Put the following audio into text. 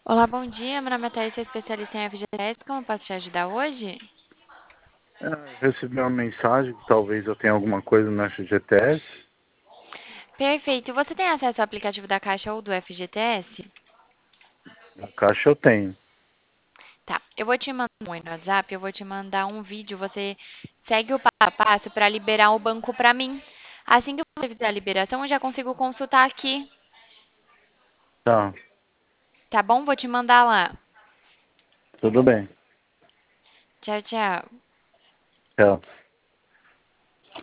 Olá, bom dia. Meu nome é Thaís, sou especialista em FGTS. Como eu posso te ajudar hoje? Recebi uma mensagem que talvez eu tenha alguma coisa no FGTS. Perfeito. Você tem acesso ao aplicativo da Caixa ou do FGTS? Na caixa eu tenho. Tá. Eu vou te mandar um oi no WhatsApp, eu vou te mandar um vídeo. Você segue o passo a passo para liberar o banco para mim. Assim que você fizer a liberação, eu já consigo consultar aqui. Tá, Tá bom? Vou te mandar lá. tudo bem. Tchau, tchau. Tchau.